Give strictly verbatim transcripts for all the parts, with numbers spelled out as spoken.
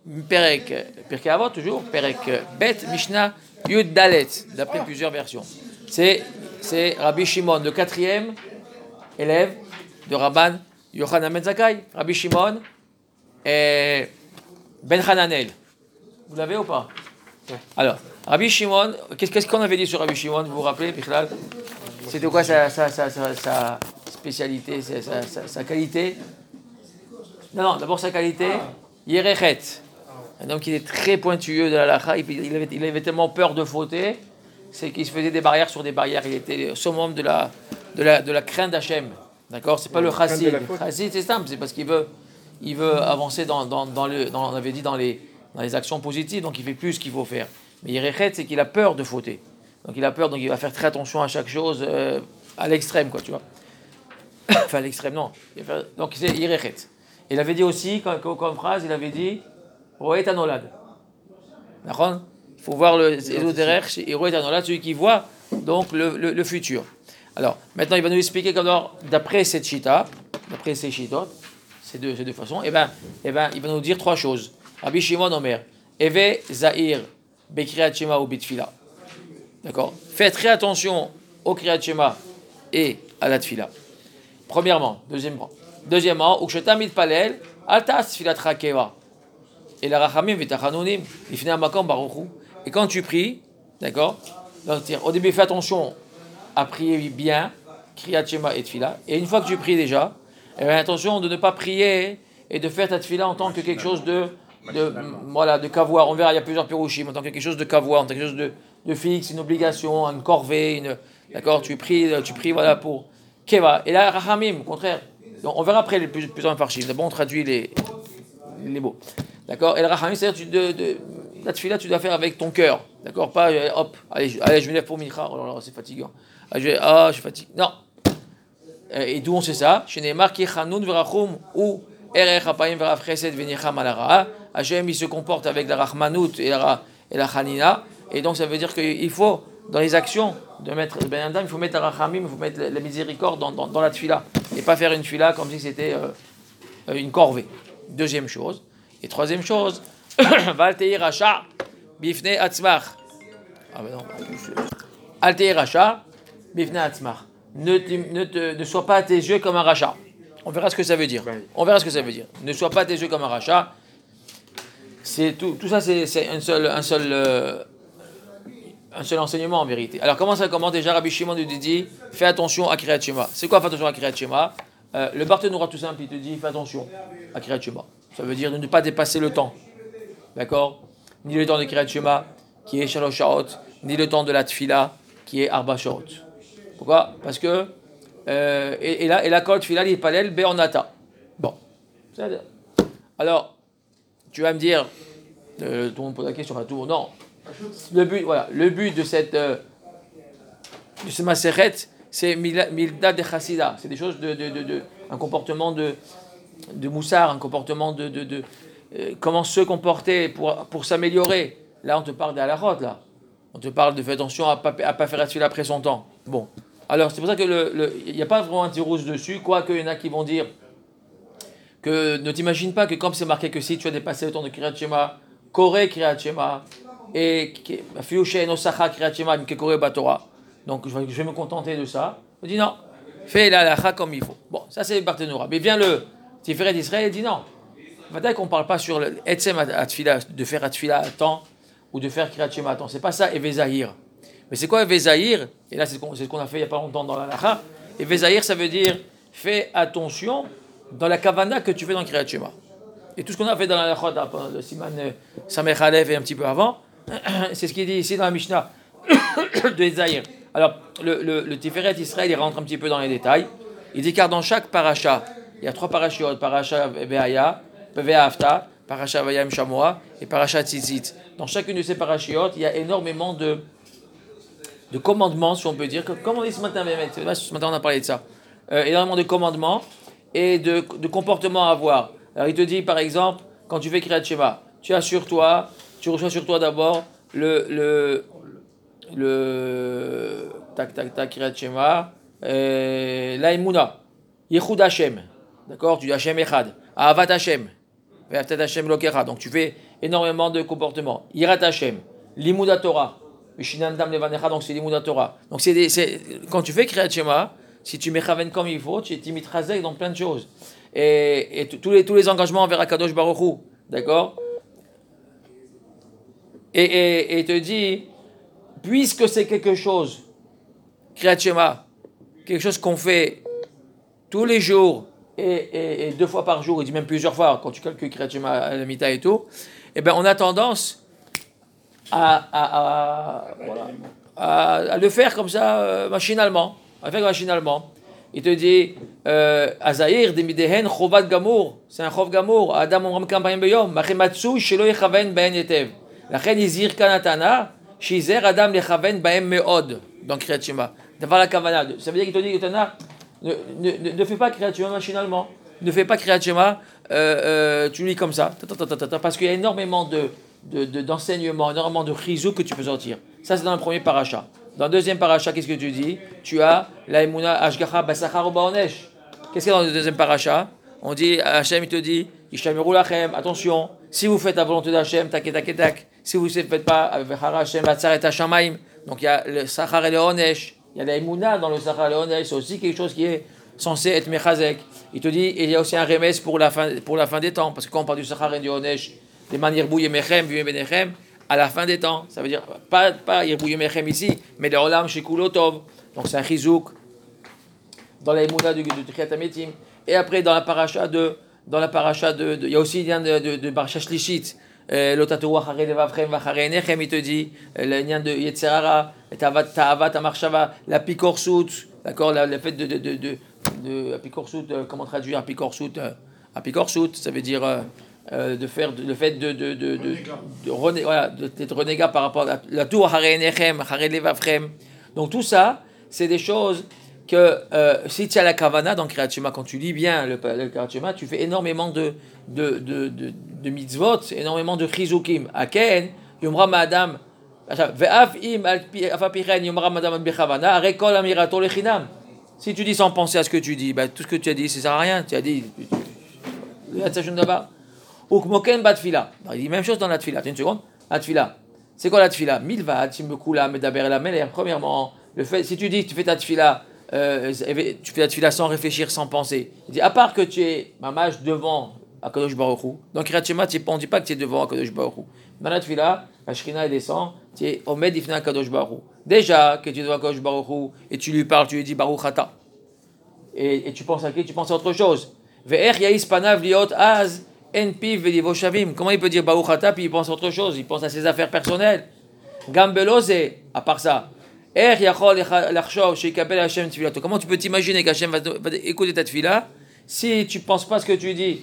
Perek, Pirkei Avot, toujours, Perek Bet, Mishnah, Yud Dalet, d'après plusieurs versions. C'est, c'est Rabbi Shimon, le quatrième élève de Rabban Yochanan ben Zakkai. Rabbi Shimon et Ben Hananel. Vous l'avez ou pas? Ouais. Alors, Rabbi Shimon, qu'est-ce qu'on avait dit sur Rabbi Shimon? Vous vous rappelez, Bichlal? C'était quoi sa, sa, sa, sa, sa spécialité, sa, sa, sa, sa qualité? Non, non, d'abord sa qualité, Yerechet. Un homme qui est très pointueux de la lacha, il, il, avait, il avait tellement peur de fauter, c'est qu'il se faisait des barrières sur des barrières. Il était au summum de la, de la, de la crainte d'Hachem. D'accord? C'est pas le chassid. Le chassid, c'est simple, c'est parce qu'il veut, il veut avancer dans, dans, dans le, dans, on avait dit, dans les, dans les actions positives, donc il fait plus ce qu'il faut faire. Mais Yerechet, c'est qu'il a peur de fauter. Donc il a peur, donc il va faire très attention à chaque chose, euh, à l'extrême, quoi, tu vois. Enfin, à l'extrême, non. Donc c'est Yerechet. Il avait dit aussi, comme, comme phrase, il avait dit Roet Anolad. D'accord? Il faut voir le Ezoderech et Roet Anolad, celui qui voit donc le, le, le futur. Alors, maintenant, il va nous expliquer comment, d'après cette chita, d'après ces chitot, ces deux, ces deux façons, et ben, et ben, il va nous dire trois choses. Rabbi Shimon Omer, Eve Zahir, Bekriyat Shema ou Bitfila. D'accord? Faites très attention au Kriyat Shema et à la Tfila. Premièrement, deuxièmement. Deuxièmement, Ukshetam Mitpalel, Altas Tfilat Rakeva. Et la Rachamim Vitachanunim, Ifnei Makom Baruchu. Et quand tu pries, d'accord? Donc, au début, fais attention à prier bien, Kriyat Shema et Tfila. Et une fois que tu pries déjà, eh bien, attention de ne pas prier et de faire ta Tfila en tant que quelque chose de, de, voilà, de kavouar. On verra, il y a plusieurs pirouchim, en tant que quelque chose de kavouar, en tant que quelque chose de, de fixe, une obligation, une corvée, une, d'accord? Tu pries, tu pries, voilà, pour Keva. Et là, Rachamim, au contraire. Donc, on verra après les plus, plusieurs farchim. D'abord, on traduit les, les mots. D'accord? Et le Rachamim, c'est-à-dire tu de, de, la tefila, tu dois faire avec ton cœur. D'accord? Pas, euh, hop, allez je, allez, je me lève pour Mincha. Oh là là, c'est fatigant. Ah, je, ah, je suis fatigué. Non. Et d'où on sait ça? Chez Neymar, qui chanoun verachum ou erech apayim verav chesed venicham alara. Hachem, il se comporte avec la rachmanout et la, et la chanina. Et donc, ça veut dire qu'il faut, dans les actions, de mettre ben adam, il faut mettre la rachamim, il faut mettre la, la miséricorde dans, dans, dans la tefila. Et pas faire une tefila comme si c'était euh, une corvée. Deuxième chose. Et troisième chose, Valteir Racha, Bifne Atzmach. Ah ben non, Alteir Racha, Bifne Atzmach. Ne, ne, te, ne sois pas à tes yeux comme un rachat. On verra ce que ça veut dire. On verra ce que ça veut dire. Ne sois pas à tes yeux comme un rachat. C'est tout, tout ça, c'est, c'est un seul, un seul, euh, un seul enseignement en vérité. Alors comment ça commence déjà? Rabbi Shimon nous dit, fais attention à Kriyat Shema. C'est quoi, fais attention à Kriyat Shema? euh, Le Barthénoura tout simple, il te dit, fais attention à Kriyat Shema. Ça veut dire de ne pas dépasser le temps. D'accord? Ni le temps de Kriyat Shema, qui est Shalosh Shaot, ni le temps de la Tfila, qui est Arba Shaot. Pourquoi? Parce que, euh, et, et là, et la Kol Tfila, il palel Be'onata. Bon. Alors, tu vas me dire, euh, tout le monde pose la question à tout, non. Le but, voilà, le but de cette, euh, de ce Maseret, c'est Milda de Chassida. C'est des choses de, de, de, de un comportement de, de moussard, un comportement de, de, de euh, comment se comporter pour, pour s'améliorer. Là, on te parle d'Alachot, là. On te parle de faire attention à ne pas, à pas faire atfilah après son temps. Bon. Alors, c'est pour ça que il n'y a pas vraiment un tirous dessus, quoique il y en a qui vont dire que ne t'imagine pas que comme c'est marqué que si tu as dépassé le temps de Kriyat Shema, Koré Kriyat Shema, et Fiouché Nosacha Kriyat Shema, Koré Batora. Donc, je vais, je vais me contenter de ça. Je dis non, fais la lacha comme il faut. Bon, ça c'est le Barthénoura. Mais bien le Tiferet d'Israël, il dit non. Peut-être qu'on ne parle pas sur le Etsem Atfila, de faire Atfila à temps ou de faire Kriyat Shema à temps. C'est pas ça, Eve Zahir. Mais c'est quoi Eve Zahir? Et là, c'est ce qu'on a fait il n'y a pas longtemps dans la lacha. Eve Zahir, ça veut dire fais attention dans la kavana que tu fais dans Kriyat Shema. Et tout ce qu'on a fait dans la lacha, le Siman Samech Alev et un petit peu avant, c'est ce qu'il dit ici dans la Mishnah de Zahir. Alors, le, le, le Tiferet Israël, il rentre un petit peu dans les détails. Il dit car dans chaque paracha, il y a trois parashiot, paracha Ve'aya, Ve'afta, paracha Vayam Shamoa et paracha Tzitzit. Dans chacune de ces parashiotes, il y a énormément de, de commandements, si on peut dire. Comme on dit ce matin, ce matin on a parlé de ça. Euh, énormément de commandements et de, de comportements à avoir. Alors il te dit par exemple, quand tu fais Kriyat Shema, tu as sur toi, tu reçois sur toi d'abord le... le le tac tac tac Kriyat Shema, la Emuna, Yechud Hashem, d'accord, tu dis Hashem Echad, Ahavat Hashem, Ve'aftat Hashem Elokecha. Donc tu fais énormément de comportements. Yirat Hashem, Limud Torah, Mishinandam Levanecha, donc c'est Limud Torah. Donc c'est, des, c'est quand tu fais Kriyat Shema, si tu mechaven comme il faut, tu t'imites Chazek dans plein de choses. Et, et tous les tous les engagements envers Akadosh Baruch Hu, d'accord. Et, et, et te dit, puisque c'est quelque chose, Kriyat Shema, quelque chose qu'on fait tous les jours et, et, et deux fois par jour, il dit même plusieurs fois, quand tu calcules Kriyat Shema à la Mita et tout, eh ben on a tendance à, à, à, voilà, à, à le faire comme ça, euh, machinalement, à le faire machinalement. Il te dit, Azaïr, Demidehen, Chovat Gamour, c'est un Chov Gamour, Adam Omram Kambayim Beyom, Machematsu, Shelo Yechaven Ben Yetev. La reine Izir Kanatana, Shizer Adam Lechaven Baem Meod, dans Kriyat Shema. D'avoir la Kavana. Ça veut dire qu'il te dit, Yotana, ne, ne, ne, ne fais pas Kriyat Shema machinalement. Ne fais pas Kriyat Shema, euh, euh, tu lis comme ça. Parce qu'il y a énormément de, de, de, d'enseignements, énormément de chizou que tu peux sortir. Ça, c'est dans le premier paracha. Dans le deuxième paracha, qu'est-ce que tu dis? Tu as la Emouna Ashgacha Basachar Baonesh. Qu'est-ce qu'il y a dans le deuxième paracha? On dit, Hachem, il te dit, Ishamiru Lachem, attention, si vous faites la volonté d'Hachem, tak et tak et tak. Si vous ne faites pas, Hachem, Vatsaret Hashamaim. Donc il y a le Sachar et le Onesh. Il y a la Emouna dans le Sachar et le Onesh. C'est aussi quelque chose qui est censé être Mechazek. Il te dit, et il y a aussi un remède pour la fin, pour la fin des temps. Parce que quand on parle du Sachar et du Onesh, des manières bouillées Mechem, Vue Benechem, à la fin des temps, ça veut dire, pas, pas Yerbouye Mechem ici, mais le Olam Shekulo Tov. Donc c'est un chizouk dans la Emouna du Triyat HaMetim. Et après, dans la paracha de, dans la paracha de, de il y a aussi lien de, de, de Parashat Shlishit, Lotatoua Chare Levavchem Vachare Enechem, il te dit, le lien de Yetzerara, Ta'avat Amarshava, la Pikorsut, d'accord, le fait de, de, de, de, de Apikorsut, comment traduire Apikorsut? Apikorsut, ça veut dire euh, de faire, de, le fait de, de, de, de, de, de rené, voilà, d'être renégat par rapport à la tour Hare Enechem, Hare Levavchem. Donc tout ça, c'est des choses que euh, si tu as la kavana dans Kriyat Shema, quand tu lis bien le, le Kriyat Shema, tu fais énormément de, de, de, de, de mitzvot, énormément de chizukim. Aken, yomra ma'adam, ve'av im afapichen yomra ma'adam bechavana, rekol amirato lechinam. Si tu dis sans penser à ce que tu dis, ben, tout ce que tu as dit, ça sert à rien. Tu as dit, ou kmoken batfila. Il dit même chose dans la tfila. Une seconde, la tfila. C'est quoi la tfila? Milvad, simekula, medaber la meler. Premièrement, le fait, si tu dis que tu fais ta tfila, Euh, tu fais la tefila sans réfléchir, sans penser. Il dit, à part que tu es mamage devant Akadosh Baruch Hu, dans Kriyat Shema, on ne dit pas que tu es devant Akadosh Baruch Hu. Dans la tefila, la Shrina descend, tu es Omed Ifna Akadosh Baruch Hu. Déjà que tu es devant Akadosh Baruch Hu et tu lui parles, tu lui dis Baruch Ata. Et, et tu penses à qui? Tu penses à autre chose. Ve'er Yaïs Panav Liot Az En Piv Velivo Shavim. Comment il peut dire Baruch Ata puis il pense à autre chose? Il pense à ses affaires personnelles. Gambeloze, à part ça. Comment tu peux t'imaginer qu'Hachem va, va écouter ta tefila si tu ne penses pas ce que tu dis?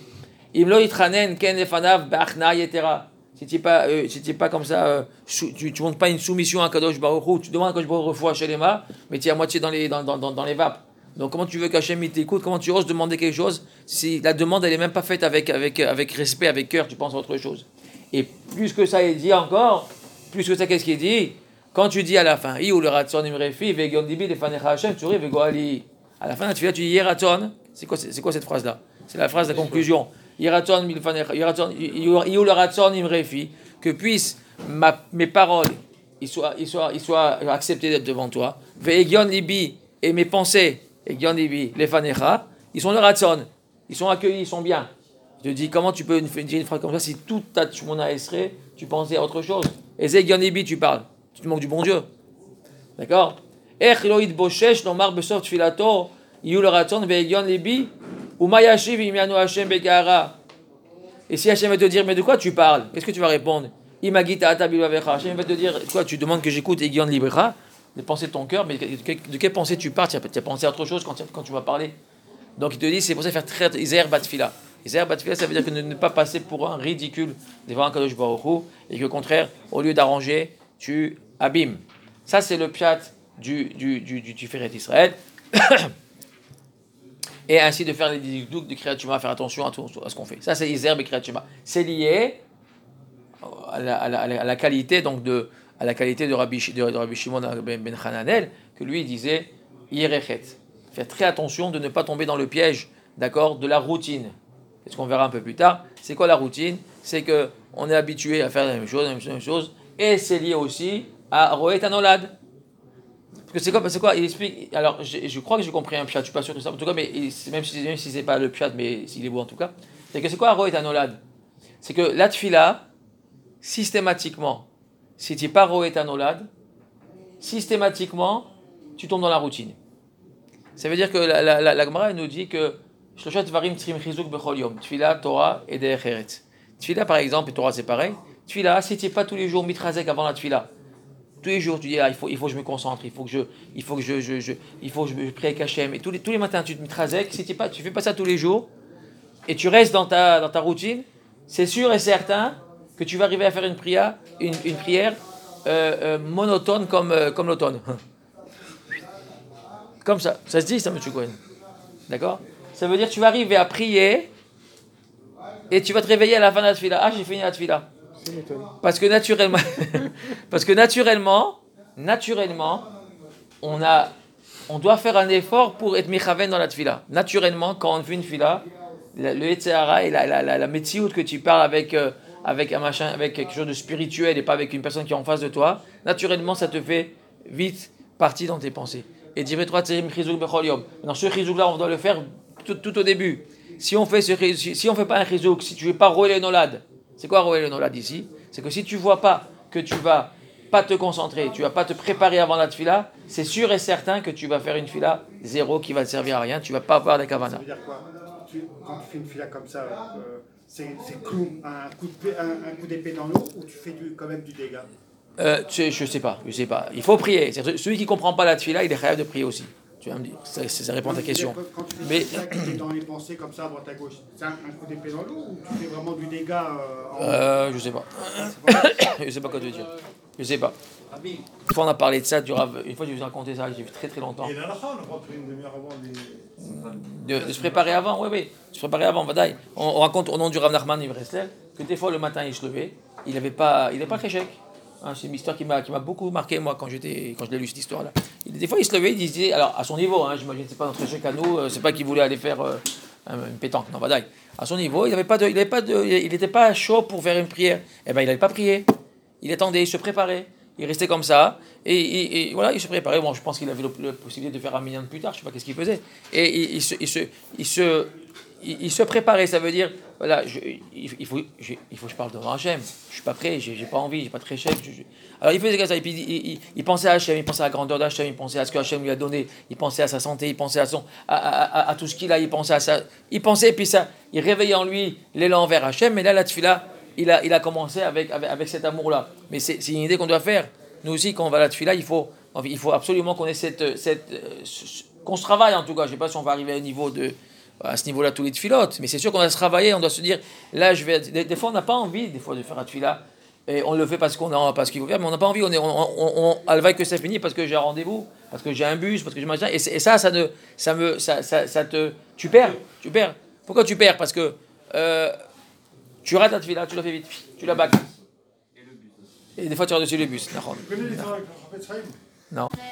Si tu n'es pas, euh, si pas comme ça, euh, tu ne montres pas une soumission à Kadosh Baruch Hu, tu demandes à Kadosh Baruch Hu chez les mains, mais tu es à moitié dans les, dans, dans, dans, dans les vapes. Donc comment tu veux qu'Hachem t'écoute? Comment tu oses demander quelque chose si la demande elle n'est même pas faite avec, avec, avec respect, avec cœur, tu penses à autre chose? Et plus que ça est dit encore, plus que ça, qu'est-ce qu'il dit? Quand tu dis à la fin, ou le ratson imrefi, vegion dibi de fanecha Hashem, tu ris vegoali. À la fin, tu dis yeraton. C'est quoi, c'est quoi cette phrase-là? C'est la phrase de la conclusion. Yeraton milfanecha, yeraton, ou le ratson imrefi, que puissent ma, mes paroles, ils soient, ils soient, ils soient acceptés d'être devant toi. Vegion libi et mes pensées, vegion libi les fanecha, ils sont le ratson, ils sont accueillis, ils sont bien. Je te dis, comment tu peux dire une phrase comme ça si toute ta tchmouna esré, tu pensais à autre chose? Et zegion libi, tu parles. Tu te manques du bon Dieu. D'accord? Et si Hachem va te dire, mais de quoi tu parles? Qu'est-ce que tu vas répondre? Hachem va te dire, quoi, tu demandes que j'écoute Egion Librecha, les pensées de ton cœur, mais de quelle pensée tu parles? Tu as pensé à autre chose quand tu, quand tu vas parler. Donc il te dit, c'est pour ça faire très Iser Batfila. Iser Batfila, ça veut dire que ne, ne pas passer pour un ridicule devant un Kadosh Baruch Hu, et que au contraire, au lieu d'arranger, tu abîmes. Ça, c'est le piat du, du, du, du Tiferet Israël. Et ainsi de faire les dikdouk de Kriyat Shema, faire attention à, tout, à ce qu'on fait. Ça, c'est Iser et Kriyat Shema. C'est lié à la, à la, à la qualité, donc de, à la qualité de Rabbi, de, de Rabbi Shimon ben, ben Hananel, que lui disait Yerechet. Faire très attention de ne pas tomber dans le piège, d'accord, de la routine. c'est ce qu'on verra un peu plus tard. C'est quoi la routine? C'est qu'on est habitué à faire la même chose, la même chose, la même chose, et c'est lié aussi à Roet Anolad. Parce que c'est quoi, c'est quoi? Il explique. Alors, je, je crois que j'ai compris un pshat, je suis pas sûr de ça. En tout cas, mais il, même si, même si c'est pas le pshat, mais s'il est beau en tout cas, c'est que c'est quoi Roet Anolad? C'est que la tfila, systématiquement, si tu n'es pas Roet Anolad, systématiquement, tu tombes dans la routine. Ça veut dire que la, la, la, la Gemara nous dit que Shloshat Dvarim Trim Chizuk Bechol Yom, Tfila, Torah et Derech Eretz. Tfila par exemple, et Torah c'est pareil. Tfila, si tu n'es pas tous les jours mitrazek avant la Tfila, tous les jours tu dis ah, il faut il faut que je me concentre, il faut que je il faut que je, je, je il faut que je, je prie avec Hachem et tous les tous les matins tu te mitrazek, si tu pas tu fais pas ça tous les jours et tu restes dans ta dans ta routine, c'est sûr et certain que tu vas arriver à faire une prière une, une prière euh, euh, monotone comme euh, comme l'automne. Comme ça, ça se dit ça, monsieur Cohen. D'accord? Ça veut dire que tu vas arriver à prier et tu vas te réveiller à la fin de la tfila. Ah, j'ai fini la tfila. Parce que naturellement, parce que naturellement, naturellement, on a, on doit faire un effort pour être mechaven dans la tfila. Naturellement, quand on fait une tfila, le Yetzirah et la, la, la, la métiout que tu parles avec, euh, avec un machin, avec quelque chose de spirituel et pas avec une personne qui est en face de toi, naturellement, ça te fait vite partie dans tes pensées. Et dire trois tserim chizuk bechol yom. Dans ce chizuk là, on doit le faire tout, tout au début. Si on fait ce si, si on fait pas un chizuk, si tu veux pas rouler le nolad, c'est quoi rouler le nolad ici? C'est que si tu vois pas que tu vas pas te concentrer, tu vas pas te préparer avant la tfila, c'est sûr et certain que tu vas faire une fila zéro qui va te servir à rien. Tu vas pas avoir des kavanas. Ça veut dire quoi? tu, Quand tu fais une fila comme ça, euh, c'est, c'est clou, un coup, de, un, un coup d'épée dans l'eau ou tu fais du, quand même du dégât? Euh, tu sais, je sais pas, je sais pas. Il faut prier. C'est, celui qui comprend pas la tfila, il est capable de prier aussi. Tu vas me dire, ça, ça répond à ta question. Quand, quand tu fais Mais ça, tu es dans les pensées comme ça à droite à gauche, c'est un, un coup d'épée dans l'eau ou tu fais vraiment du dégât euh, en... euh, je sais pas. Je sais pas quoi te dire. Je sais pas. Une fois on a parlé de ça, du Rav, une fois je vous ai raconté ça, j'ai vu très très longtemps. Et là, on a rentré une demi-heure avant les... De, de se préparer avant, oui, oui. De se préparer avant, Vadaï. On, on raconte au nom du Rav Nachman Ivresler que des fois le matin il se levait, il n'avait pas, il n'avait pas kéchek. Hein, c'est une histoire qui m'a, qui m'a beaucoup marqué moi quand j'étais, quand je l'ai lu cette histoire-là. Il, des fois il se levait, il disait, alors à son niveau, hein, j'imagine c'est pas notre échec à nous, euh, c'est pas qu'il voulait aller faire euh, une pétanque, non, Vadaï. À son niveau, il n'avait pas de, il n'avait pas de, il n'était pas chaud pour faire une prière. Eh ben il n'avait pas prié. Il attendait, il se préparait. Il restait comme ça, et, et, et voilà, il se préparait. Bon, je pense qu'il avait la possibilité de faire un million plus tard, je ne sais pas qu'est-ce qu'il faisait. Et il, il, se, il, se, il, se, il, il se préparait, ça veut dire, voilà, je, il, il, faut, je, il faut que je parle devant Hachem. Je ne suis pas prêt, je n'ai pas envie, je n'ai pas très chef. Alors il faisait comme ça, et puis il, il, il pensait à Hachem, il pensait à la grandeur d'Hachem, il pensait à ce que Hachem lui a donné, il pensait à sa santé, il pensait à, son, à, à, à, à tout ce qu'il a, il pensait à ça. Il pensait, et puis ça, il réveillait en lui l'élan vers Hachem, mais là, la tfila, il a, il a commencé avec, avec, avec cet amour-là. Mais c'est, c'est une idée qu'on doit faire. Nous aussi, quand on va à la tfila, il faut, il faut absolument qu'on ait cette, cette, qu'on se travaille en tout cas. Je ne sais pas si on va arriver à, un niveau de, à ce niveau-là tous les tfilotes, mais c'est sûr qu'on doit se travailler, on doit se dire, là, je vais. Des, des fois, on n'a pas envie, des fois, de faire la tfila, et on le fait parce qu'on a, parce qu'il faut faire, mais on n'a pas envie. On est, on, on, on, elle va que ça finit parce que j'ai un rendez-vous, parce que j'ai un bus, parce que j'ai machin. Et, et ça, ça ne, ça me, ça, ça, ça te, tu perds, tu perds. Pourquoi tu perds? Parce que euh, tu rates la tfila, tu la fais vite, tu la bâcles. Et des fois, tu as dessus le bus. Tu connais l'histoire avec le Chaim? Non.